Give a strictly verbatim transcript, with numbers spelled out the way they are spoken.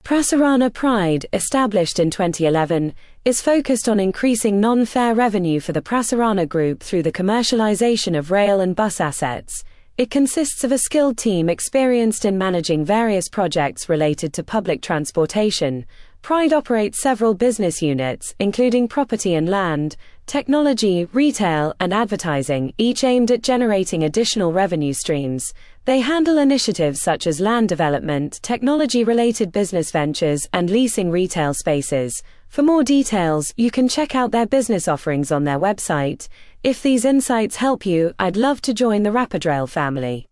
Prasarana Pride, established in twenty eleven, is focused on increasing non-fare revenue for the Prasarana Group through the commercialization of rail and bus assets. It consists of a skilled team experienced in managing various projects related to public transportation. Pride operates several business units, including property and land, technology, retail, and advertising, each aimed at generating additional revenue streams. They handle initiatives such as land development, technology-related business ventures, and leasing retail spaces. For more details, you can check out their business offerings on their website. If these insights help you, I'd love to join the Rapidrail family.